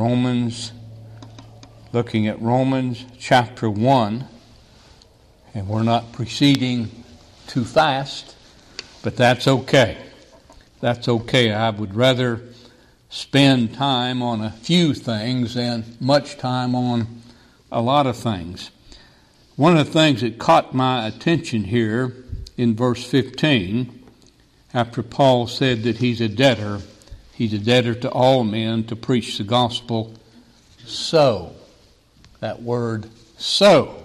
looking at Romans chapter 1, and we're not proceeding too fast, but that's okay. That's okay. I would rather spend time on a few things than much time on a lot of things. One of the things that caught my attention here in verse 15, after Paul said that he's a debtor to all men to preach the gospel. So, that word so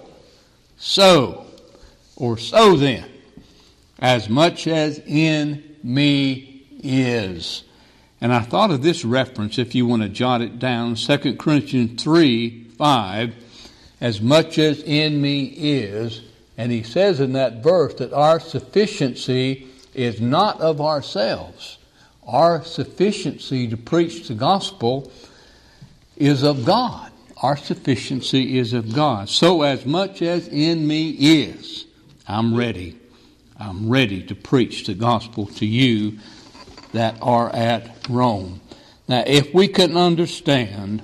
then, as much as in me is. And I thought of this reference, if you want to jot it down, 2 Corinthians 3:5, as much as in me is. And he says in that verse that our sufficiency is not of ourselves. Our sufficiency to preach the gospel is of God. Our sufficiency is of God. So as much as in me is, I'm ready. I'm ready to preach the gospel to you that are at Rome. Now, if we can understand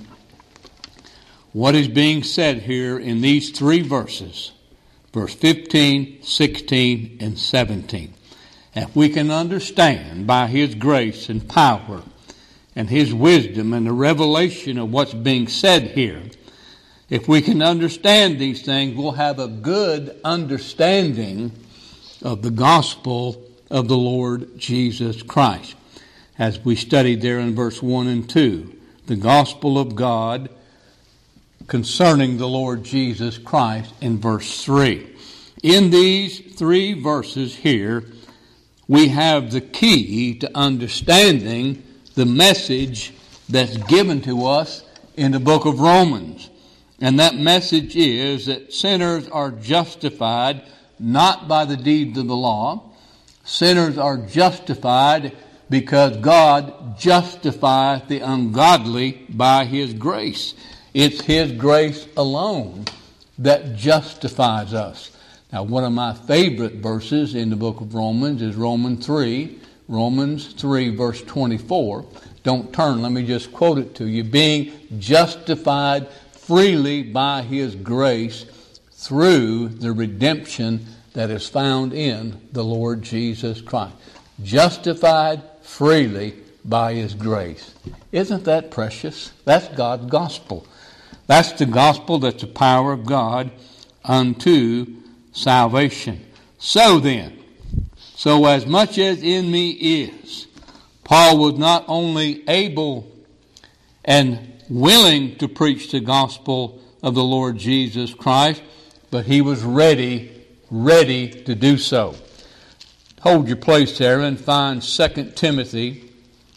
what is being said here in these three verses, verse 15, 16, and 17, if we can understand by His grace and power and His wisdom and the revelation of what's being said here, if we can understand these things, we'll have a good understanding of the gospel of the Lord Jesus Christ. As we studied there in verse 1 and 2, the gospel of God concerning the Lord Jesus Christ in verse 3. In these three verses here, we have the key to understanding the message that's given to us in the book of Romans. And that message is that sinners are justified not by the deeds of the law. Sinners are justified because God justifieth the ungodly by His grace. It's His grace alone that justifies us. Now, one of my favorite verses in the book of Romans is Romans 3 verse 24. Don't turn, let me just quote it to you. Being justified freely by His grace through the redemption that is found in the Lord Jesus Christ. Justified freely by His grace. Isn't that precious? That's God's gospel. That's the gospel that's the power of God unto salvation. So then, so as much as in me is, Paul was not only able and willing to preach the gospel of the Lord Jesus Christ, but he was ready to do so. Hold your place there and find 2 Timothy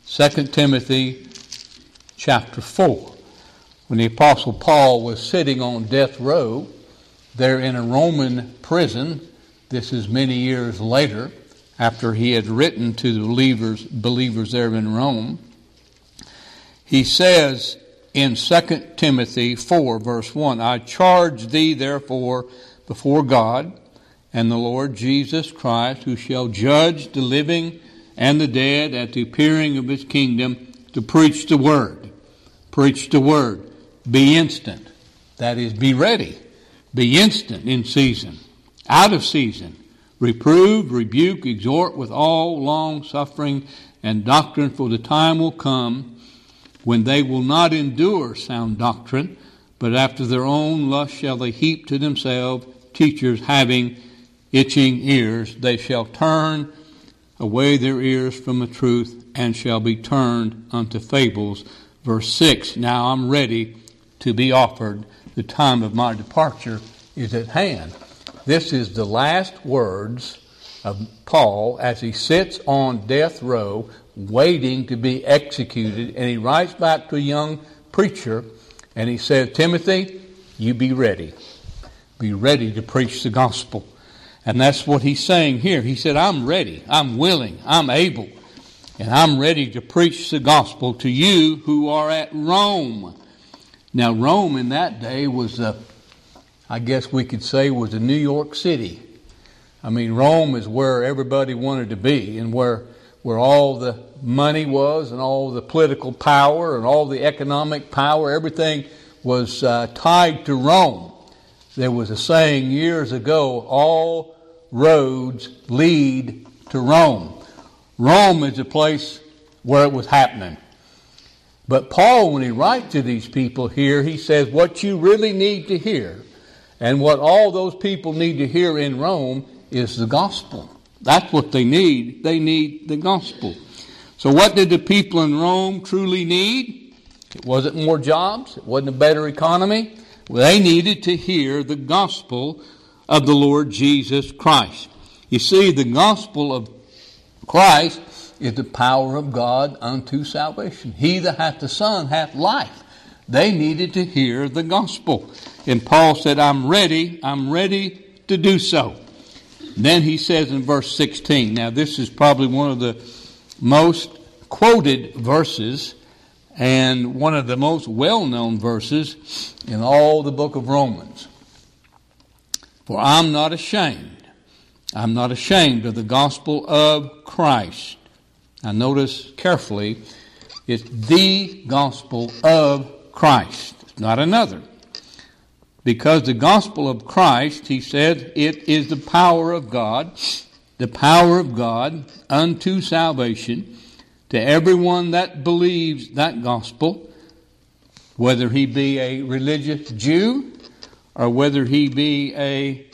chapter 4. When the Apostle Paul was sitting on death row there in a Roman prison, this is many years later, after he had written to the believers there in Rome, he says in 2 Timothy 4 verse 1, I charge thee therefore before God and the Lord Jesus Christ, who shall judge the living and the dead at the appearing of His kingdom, to preach the word. Preach the word. Be instant. That is, be ready. Be instant in season, out of season. Reprove, rebuke, exhort with all long suffering and doctrine, for the time will come when they will not endure sound doctrine, but after their own lust shall they heap to themselves teachers having itching ears. They shall turn away their ears from the truth and shall be turned unto fables. Verse 6, now I'm ready to be offered. The time of my departure is at hand. This is the last words of Paul as he sits on death row waiting to be executed. And he writes back to a young preacher and he says, Timothy, you be ready. Be ready to preach the gospel. And that's what he's saying here. He said, I'm ready, I'm willing, I'm able, and I'm ready to preach the gospel to you who are at Rome. Now, Rome in that day was, I guess we could say, was a New York City. I mean, Rome is where everybody wanted to be and where all the money was and all the political power and all the economic power. Everything was tied to Rome. There was a saying years ago, all roads lead to Rome. Rome is the place where it was happening. But Paul, when he writes to these people here, he says what you really need to hear and what all those people need to hear in Rome is the gospel. That's what they need. They need the gospel. So what did the people in Rome truly need? It wasn't more jobs. It wasn't a better economy. They needed to hear the gospel of the Lord Jesus Christ. You see, the gospel of Christ is the power of God unto salvation. He that hath the Son hath life. They needed to hear the gospel. And Paul said, I'm ready to do so. Then he says in verse 16, now this is probably one of the most quoted verses and one of the most well-known verses in all the book of Romans. For I'm not ashamed of the gospel of Christ. Now notice carefully, it's the gospel of Christ. It's not another. Because the gospel of Christ, he said, it is the power of God unto salvation to everyone that believes that gospel, whether he be a religious Jew or whether he be a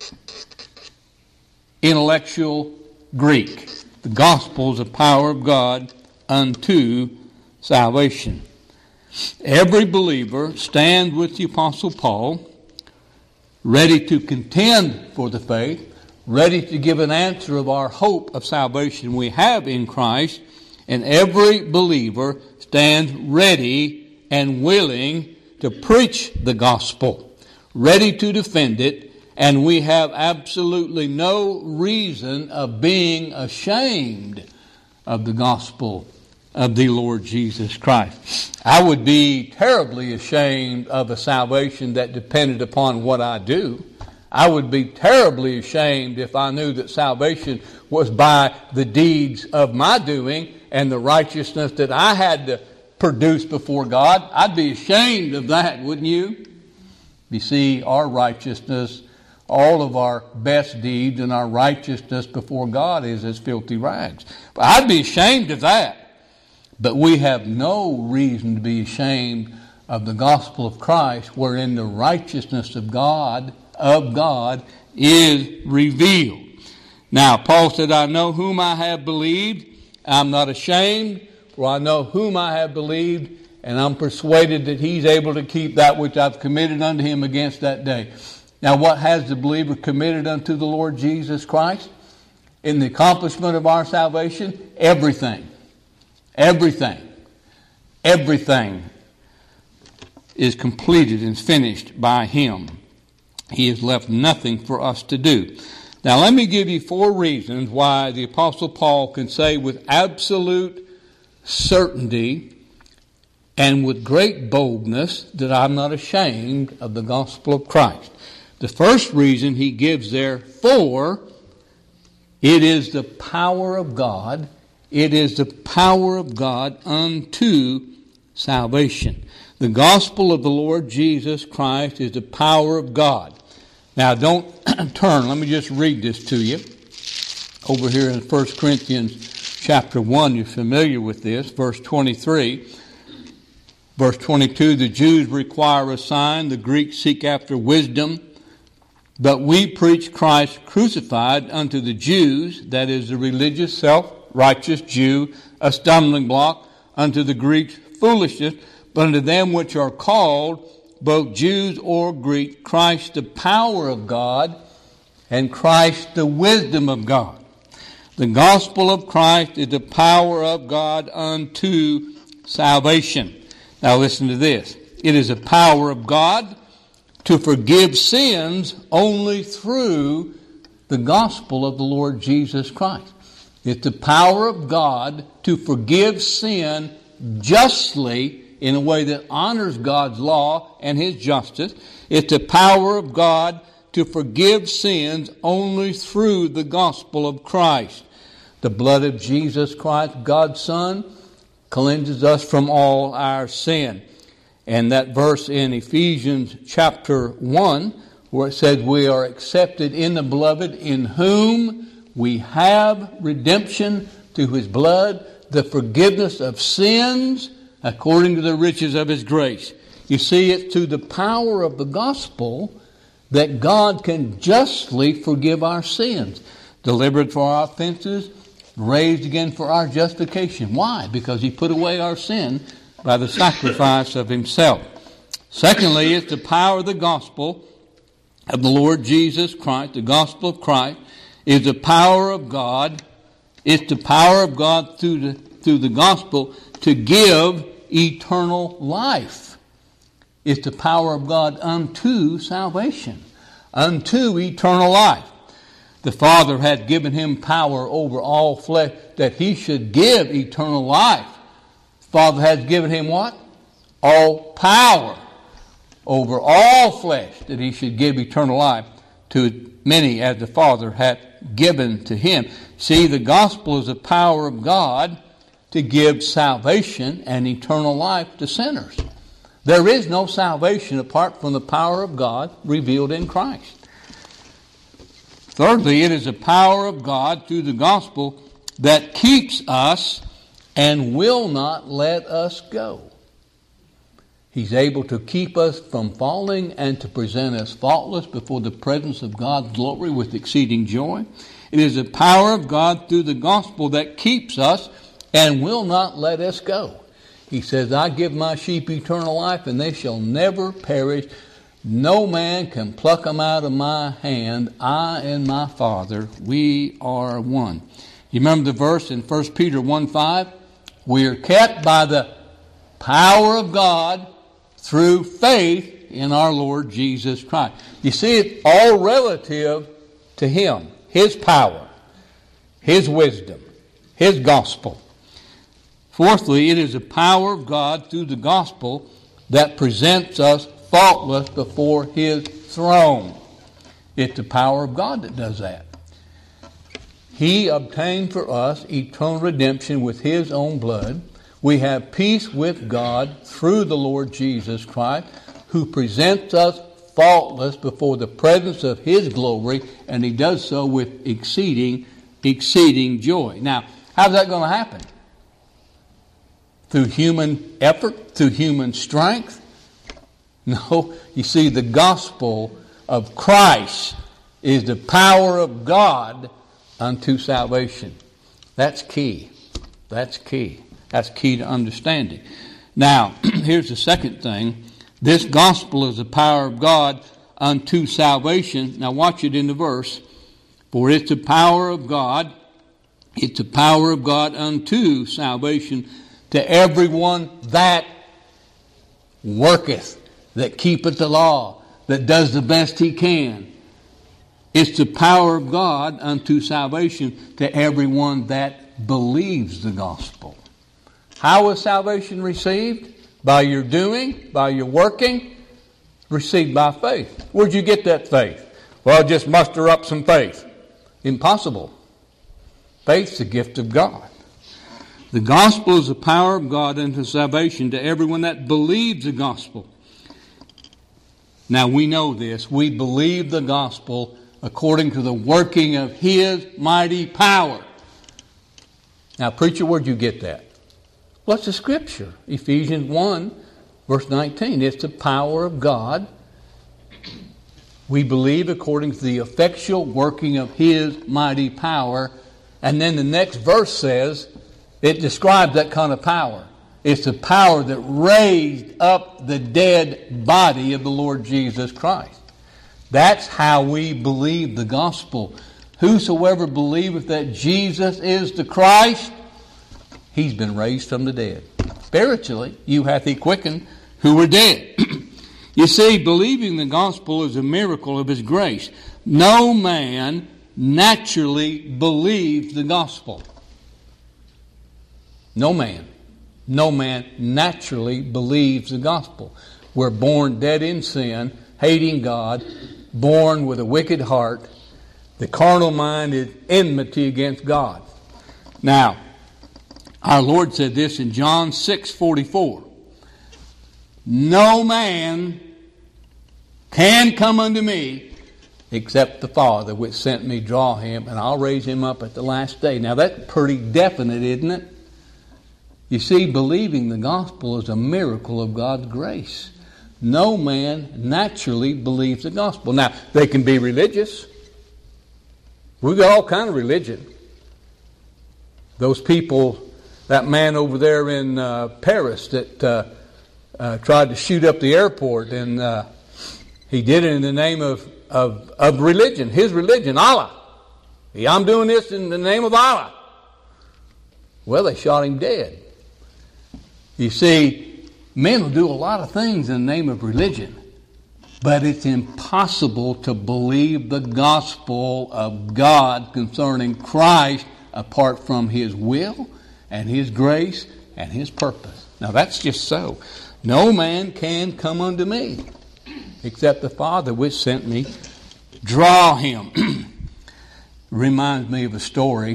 intellectual Greek. The gospel is the power of God unto salvation. Every believer stands with the Apostle Paul, ready to contend for the faith, ready to give an answer of our hope of salvation we have in Christ, and every believer stands ready and willing to preach the gospel, ready to defend it, and we have absolutely no reason of being ashamed of the gospel of the Lord Jesus Christ. I would be terribly ashamed of a salvation that depended upon what I do. I would be terribly ashamed if I knew that salvation was by the deeds of my doing and the righteousness that I had to produce before God. I'd be ashamed of that, wouldn't you? You see, our righteousness, all of our best deeds and our righteousness before God is as filthy rags. But I'd be ashamed of that. But we have no reason to be ashamed of the gospel of Christ, wherein the righteousness of God is revealed. Now, Paul said, I know whom I have believed. I'm not ashamed, for I know whom I have believed, and I'm persuaded that he's able to keep that which I've committed unto him against that day. Now, what has the believer committed unto the Lord Jesus Christ? In the accomplishment of our salvation, everything. Everything is completed and finished by him. He has left nothing for us to do. Now, let me give you 4 reasons why the Apostle Paul can say with absolute certainty and with great boldness that I'm not ashamed of the gospel of Christ. The first reason he gives there, for it is the power of God. It is the power of God unto salvation. The gospel of the Lord Jesus Christ is the power of God. Now don't turn, let me just read this to you. Over here in 1 Corinthians chapter 1, you're familiar with this, verse 23. Verse 22, the Jews require a sign, the Greeks seek after wisdom. But we preach Christ crucified unto the Jews, that is the religious, self-righteous Jew, a stumbling block, unto the Greeks foolishness, but unto them which are called, both Jews or Greeks, Christ the power of God, and Christ the wisdom of God. The gospel of Christ is the power of God unto salvation. Now listen to this. It is the power of God to forgive sins only through the gospel of the Lord Jesus Christ. It's the power of God to forgive sin justly in a way that honors God's law and His justice. It's the power of God to forgive sins only through the gospel of Christ. The blood of Jesus Christ, God's Son, cleanses us from all our sin. And that verse in Ephesians chapter 1, where it says we are accepted in the beloved, in whom we have redemption through his blood, the forgiveness of sins according to the riches of his grace. You see, it's through the power of the gospel that God can justly forgive our sins, delivered for our offenses, raised again for our justification. Why? Because he put away our sin by the sacrifice of himself. Secondly, it's the power of the gospel of the Lord Jesus Christ. The gospel of Christ is the power of God. It's the power of God through the gospel to give eternal life. It's the power of God unto salvation, unto eternal life. The Father had given him power over all flesh that he should give eternal life. The Father has given him what? All power over all flesh that he should give eternal life to many as the Father hath given to him. See, the gospel is the power of God to give salvation and eternal life to sinners. There is no salvation apart from the power of God revealed in Christ. Thirdly, it is the power of God through the gospel that keeps us and will not let us go. He's able to keep us from falling and to present us faultless before the presence of God's glory with exceeding joy. It is the power of God through the gospel that keeps us and will not let us go. He says, I give my sheep eternal life, and they shall never perish. No man can pluck them out of my hand. I and my Father, we are one. You remember the verse in 1 Peter 1:5? We are kept by the power of God through faith in our Lord Jesus Christ. You see, it's all relative to him, his power, his wisdom, his gospel. Fourthly, it is the power of God through the gospel that presents us faultless before his throne. It's the power of God that does that. He obtained for us eternal redemption with his own blood. We have peace with God through the Lord Jesus Christ, who presents us faultless before the presence of his glory, and he does so with exceeding joy. Now, how's that going to happen? Through human effort? Through human strength? No. You see, the gospel of Christ is the power of God unto salvation. That's key. That's key. That's key to understanding. Now, here's the second thing. This gospel is the power of God unto salvation. Now watch it in the verse. For it's the power of God. It's the power of God unto salvation to everyone that worketh, that keepeth the law, that does the best he can. It's the power of God unto salvation to everyone that believes the gospel. How is salvation received? By your doing, by your working, received by faith. Where'd you get that faith? Well, just muster up some faith. Impossible. Faith's the gift of God. The gospel is the power of God unto salvation to everyone that believes the gospel. Now we know this. We believe the gospel according to the working of his mighty power. Now, preacher, where'd you get that? What's the scripture? Ephesians 1, verse 19. It's the power of God. We believe according to the effectual working of his mighty power. And then the next verse says, it describes that kind of power. It's the power that raised up the dead body of the Lord Jesus Christ. That's how we believe the gospel. Whosoever believeth that Jesus is the Christ, he's been raised from the dead. Spiritually, you hath he quickened who were dead. You see, believing the gospel is a miracle of his grace. No man naturally believes the gospel. No man naturally believes the gospel. We're born dead in sin, hating God, born with a wicked heart. The carnal mind is enmity against God. Now, our Lord said this in John 6:44. No man can come unto me except the Father which sent me draw him, and I'll raise him up at the last day. Now that's pretty definite, isn't it? You see, believing the gospel is a miracle of God's grace. No man naturally believes the gospel. Now, they can be religious. We've got all kind of religion. Those people, that man over there in Paris that tried to shoot up the airport, and he did it in the name of religion, his religion, Allah. I'm doing this in the name of Allah. Well, they shot him dead. You see, men will do a lot of things in the name of religion, but it's impossible to believe the gospel of God concerning Christ apart from His will and His grace and His purpose. Now that's just so. No man can come unto me except the Father which sent me draw him. Reminds me of a story.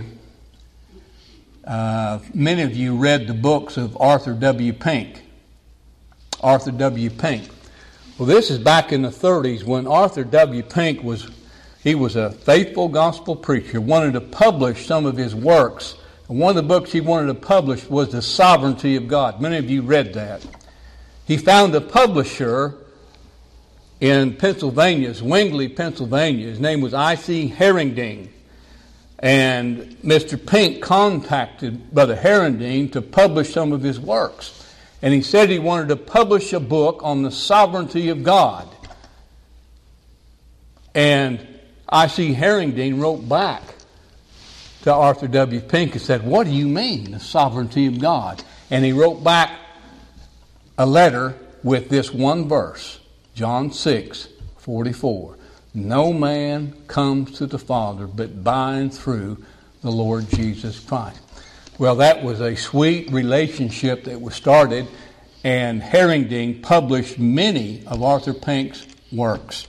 Many of you read the books of Arthur W. Pink. Arthur W. Pink. Well, this is back in the 30s when Arthur W. Pink was a faithful gospel preacher, wanted to publish some of his works. And one of the books he wanted to publish was The Sovereignty of God. Many of you read that. He found a publisher in Pennsylvania, Wingley, Pennsylvania. His name was I.C. Herringding. And Mr. Pink contacted Brother Herringding to publish some of his works. And he said he wanted to publish a book on the sovereignty of God. And I.C. Herringding wrote back to Arthur W. Pink and said, "What do you mean, the sovereignty of God?" And he wrote back a letter with this one verse, John 6:44. No man comes to the Father but by and through the Lord Jesus Christ. Well, that was a sweet relationship that was started, and Herringding published many of Arthur Pink's works.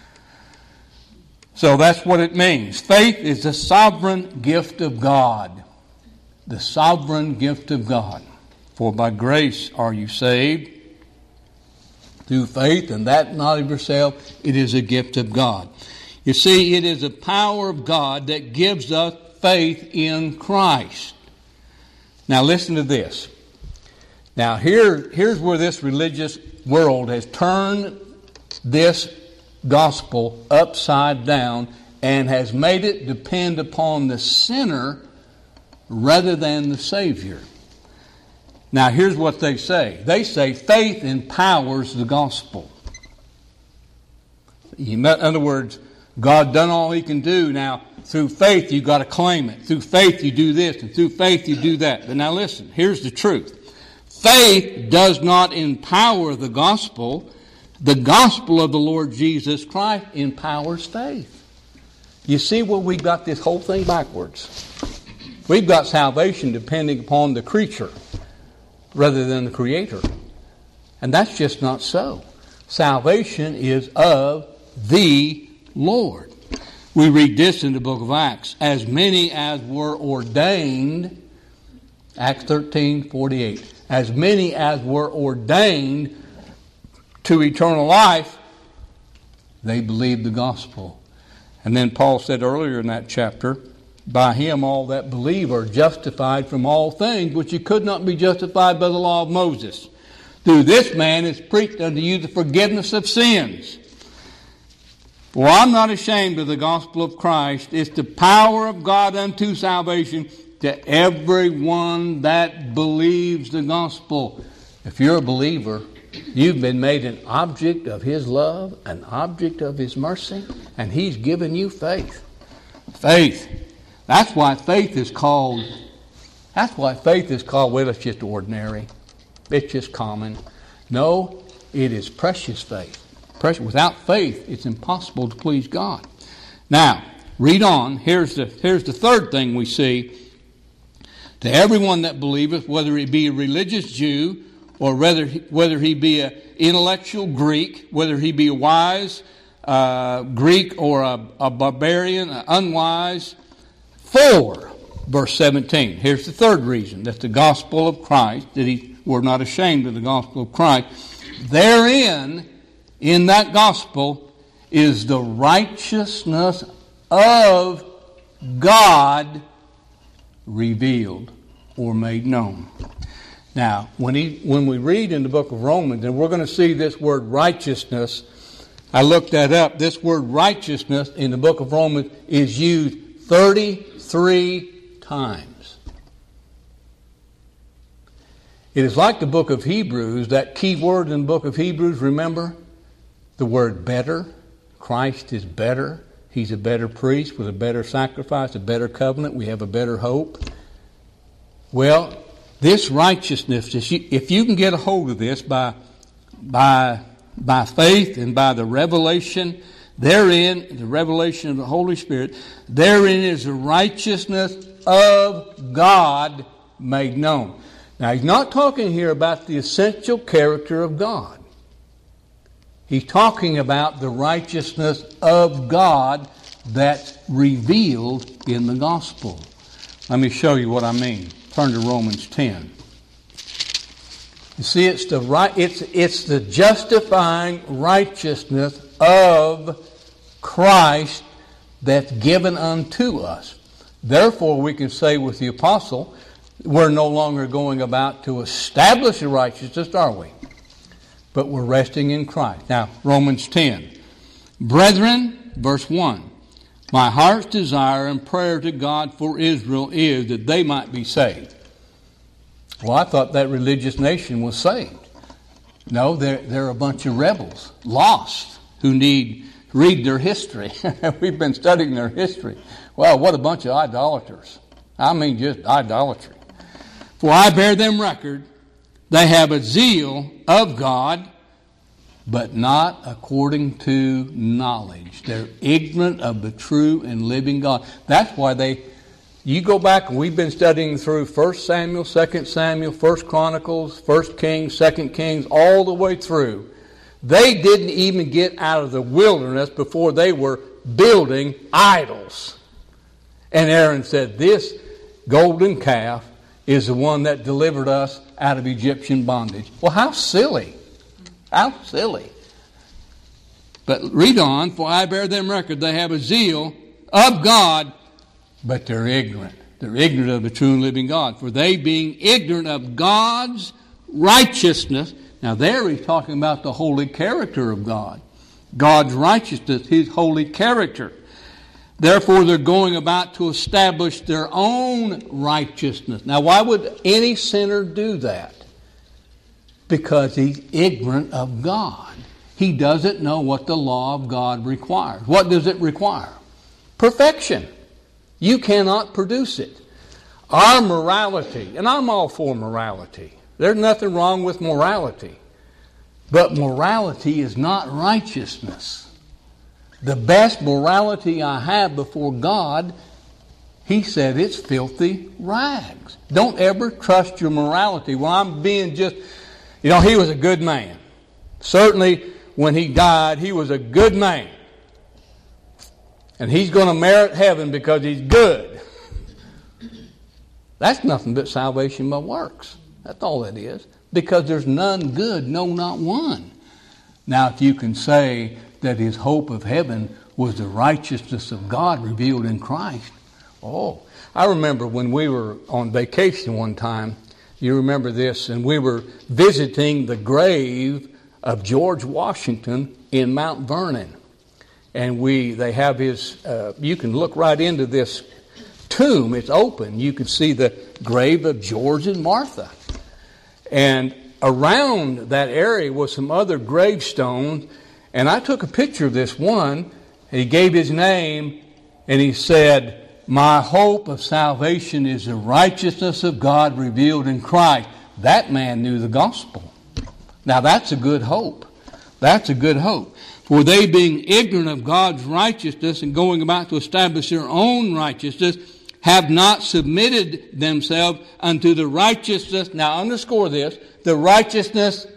So that's what it means. Faith is the sovereign gift of God. The sovereign gift of God. For by grace are you saved through faith, and that not of yourself, it is a gift of God. You see, it is the power of God that gives us faith in Christ. Now listen to this. Now here's where this religious world has turned this gospel upside down and has made it depend upon the sinner rather than the Savior. Now here's what they say. They say faith empowers the gospel. In other words, God done all He can do. Now through faith you've got to claim it. Through faith you do this, and through faith you do that. But now listen, here's the truth. Faith does not empower the gospel. The gospel of the Lord Jesus Christ empowers faith. You see where we got this whole thing backwards. We've got salvation depending upon the creature rather than the Creator. And that's just not so. Salvation is of the Lord. We read this in the book of Acts. As many as were ordained, Acts 13:48. As many as were ordained to eternal life, they believed the gospel. And then Paul said earlier in that chapter, by Him all that believe are justified from all things which you could not be justified by the law of Moses. Through this man is preached unto you the forgiveness of sins. For I'm not ashamed of the gospel of Christ. It's the power of God unto salvation to everyone that believes the gospel. If you're a believer, you've been made an object of His love, an object of His mercy, and He's given you faith. Faith. That's why faith is called, well, it's just ordinary. It's just common. No, it is precious faith. Without faith, it's impossible to please God. Now, read on. Here's the third thing we see. To everyone that believeth, whether he be a religious Jew, or whether he be an intellectual Greek, whether he be a wise Greek or a barbarian, an unwise, for verse 17. Here's the third reason, that the gospel of Christ, that we're not ashamed of the gospel of Christ. Therein, in that gospel, is the righteousness of God revealed or made known. Now, when we read in the book of Romans, and we're going to see this word righteousness, I looked that up. This word righteousness in the book of Romans is used 33 times. It is like the book of Hebrews, that key word in the book of Hebrews, remember? The word better. Christ is better. He's a better priest with a better sacrifice, a better covenant. We have a better hope. Well, this righteousness, if you can get a hold of this by faith and by the revelation therein, the revelation of the Holy Spirit, therein is the righteousness of God made known. Now, he's not talking here about the essential character of God. He's talking about the righteousness of God that's revealed in the gospel. Let me show you what I mean. Turn to Romans 10. You see, it's the justifying righteousness of Christ that's given unto us. Therefore, we can say with the apostle, we're no longer going about to establish a righteousness, are we? But we're resting in Christ. Now, Romans 10. Brethren, verse 1. My heart's desire and prayer to God for Israel is that they might be saved. Well, I thought that religious nation was saved. No, they're a bunch of rebels, lost, who need to read their history. We've been studying their history. Well, what a bunch of idolaters. I mean, just idolatry. For I bear them record, they have a zeal of God, but not according to knowledge. They're ignorant of the true and living God. That's why you go back, and we've been studying through 1 Samuel, 2 Samuel, 1 Chronicles, 1 Kings, 2 Kings, all the way through. They didn't even get out of the wilderness before they were building idols. And Aaron said, this golden calf is the one that delivered us out of Egyptian bondage. Well, how silly. How silly. But read on. For I bear them record, they have a zeal of God, but they're ignorant. They're ignorant of the true and living God. For they being ignorant of God's righteousness. Now there he's talking about the holy character of God. God's righteousness, His holy character. Therefore, they're going about to establish their own righteousness. Now, why would any sinner do that? Because he's ignorant of God. He doesn't know what the law of God requires. What does it require? Perfection. You cannot produce it. Our morality, and I'm all for morality. There's nothing wrong with morality. But morality is not righteousness. The best morality I have before God, He said it's filthy rags. Don't ever trust your morality. Well, I'm being just, He was a good man. Certainly when He died, He was a good man. And He's going to merit heaven because He's good. That's nothing but salvation by works. That's all that is. Because there's none good, no, not one. Now, if you can say that his hope of heaven was the righteousness of God revealed in Christ. Oh, I remember when we were on vacation one time, you remember this, and we were visiting the grave of George Washington in Mount Vernon. And they have his, you can look right into this tomb, it's open. You can see the grave of George and Martha. And around that area was some other gravestones. And I took a picture of this one, and he gave his name, and he said, my hope of salvation is the righteousness of God revealed in Christ. That man knew the gospel. Now that's a good hope. That's a good hope. For they being ignorant of God's righteousness and going about to establish their own righteousness, have not submitted themselves unto the righteousness, now underscore this, the righteousness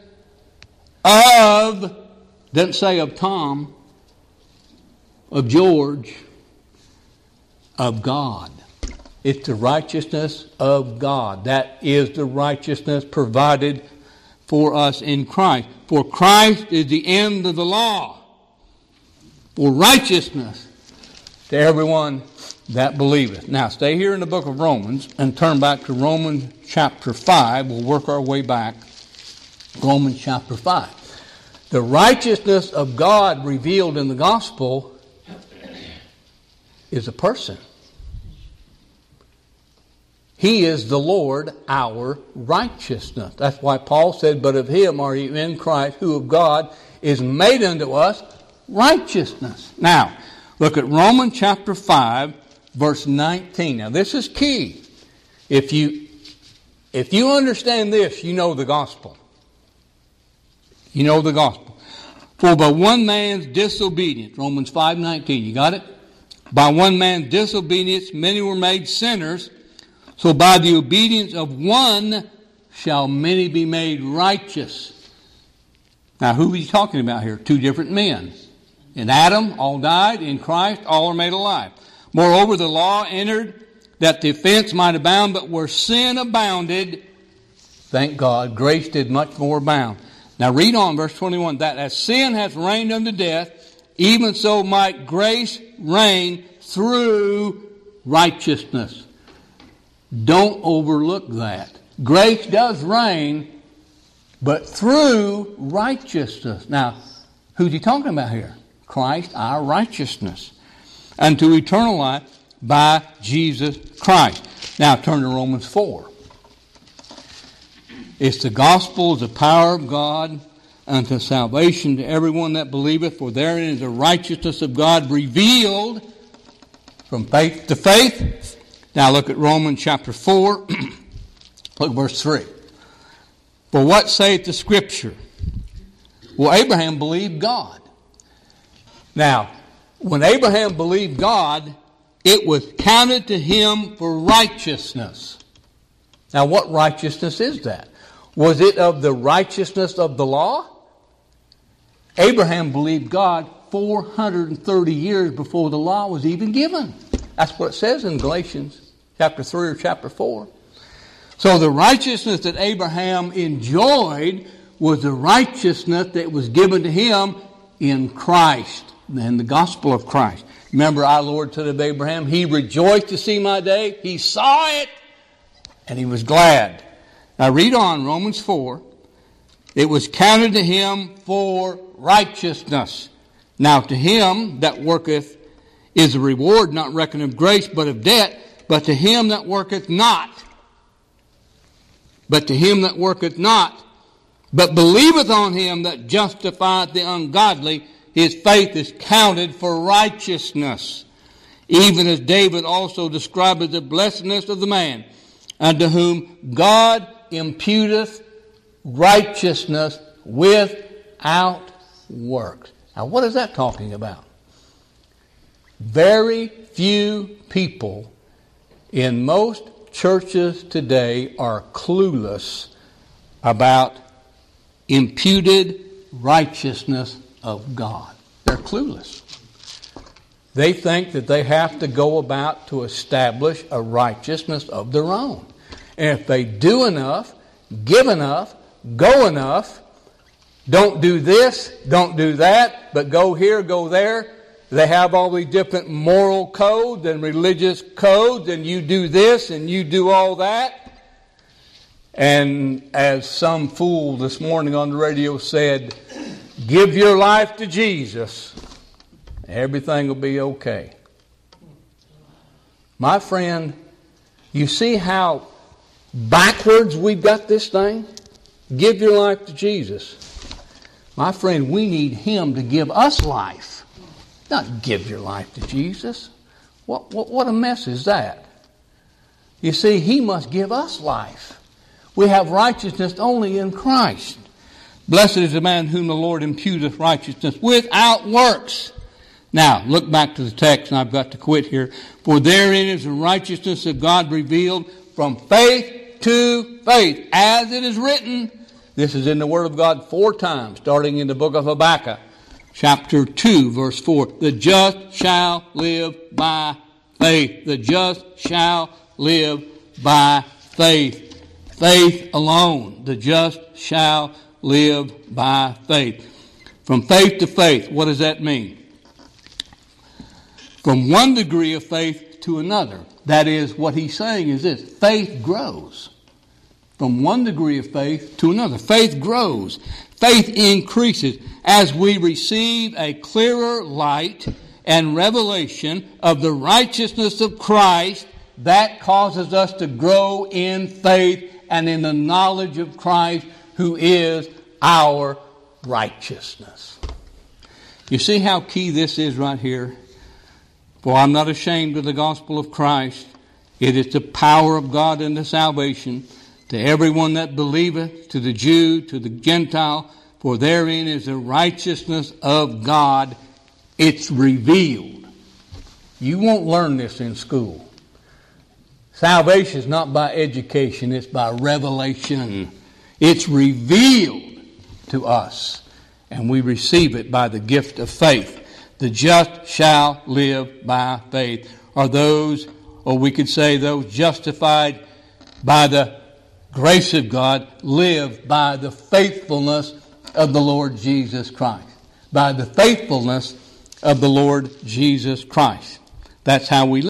of, doesn't say of Tom, of George, of God. It's the righteousness of God. That is the righteousness provided for us in Christ. For Christ is the end of the law for righteousness to everyone that believeth. Now, stay here in the book of Romans and turn back to Romans chapter 5. We'll work our way back. Romans chapter 5. The righteousness of God revealed in the gospel is a person. He is the Lord, our righteousness. That's why Paul said, but of him are you in Christ, who of God is made unto us righteousness. Now, look at Romans chapter 5, verse 19. Now, this is key. If you understand this, you know the gospel. You know the gospel. For by one man's disobedience, Romans 5:19, you got it? By one man's disobedience, many were made sinners. So by the obedience of one shall many be made righteous. Now, who is he talking about here? Two different men. In Adam, all died. In Christ, all are made alive. Moreover, the law entered that the offense might abound, but where sin abounded, thank God, grace did much more abound. Now read on, verse 21. That as sin hath reigned unto death, even so might grace reign through righteousness. Don't overlook that. Grace does reign, but through righteousness. Now, who's he talking about here? Christ, our righteousness. Unto eternal life by Jesus Christ. Now turn to Romans 4. It's the gospel, the power of God unto salvation to everyone that believeth, for therein is the righteousness of God revealed from faith to faith. Now look at Romans chapter 4, look at verse 3. For what saith the Scripture? Well, Abraham believed God. Now, when Abraham believed God, it was counted to him for righteousness. Now, what righteousness is that? Was it of the righteousness of the law? Abraham believed God 430 years before the law was even given. That's what it says in Galatians chapter 3 or chapter 4. So the righteousness that Abraham enjoyed was the righteousness that was given to him in Christ, in the gospel of Christ. Remember our Lord said of Abraham, he rejoiced to see my day. He saw it and he was glad. Now read on, Romans 4. It was counted to him for righteousness. Now to him that worketh is a reward not reckoned of grace, but of debt. But to him that worketh not, but believeth on him that justifieth the ungodly, his faith is counted for righteousness. Even as David also describeth the blessedness of the man, unto whom God imputeth righteousness without works. Now what is that talking about? Very few people in most churches today are clueless about imputed righteousness of God. They're clueless. They think that they have to go about to establish a righteousness of their own. And if they do enough, give enough, go enough, don't do this, don't do that, but go here, go there, they have all these different moral codes and religious codes, and you do this and you do all that. And as some fool this morning on the radio said, give your life to Jesus, everything will be okay. My friend, you see how backwards we've got this thing? Give your life to Jesus. My friend, we need Him to give us life. Not give your life to Jesus. What a mess is that? You see, He must give us life. We have righteousness only in Christ. Blessed is the man whom the Lord imputeth righteousness without works. Now, look back to the text, and I've got to quit here. For therein is the righteousness of God revealed from faith to faith. As it is written, this is in the Word of God 4 times, starting in the book of Habakkuk. Chapter 2, verse 4. The just shall live by faith. The just shall live by faith. Faith alone. The just shall live by faith. From faith to faith, what does that mean? From one degree of faith to another. That is, what he's saying is this: faith grows. From one degree of faith to another. Faith grows. Faith increases as we receive a clearer light and revelation of the righteousness of Christ. That causes us to grow in faith and in the knowledge of Christ, who is our righteousness. You see how key this is right here? For I'm not ashamed of the gospel of Christ. It is the power of God unto salvation to everyone that believeth, to the Jew, to the Gentile. For therein is the righteousness of God. It's revealed. You won't learn this in school. Salvation is not by education, it's by revelation. It's revealed to us, and we receive it by the gift of faith. The just shall live by faith. Are those, or we could say those justified by the grace of God, live by the faithfulness of the Lord Jesus Christ. By the faithfulness of the Lord Jesus Christ. That's how we live.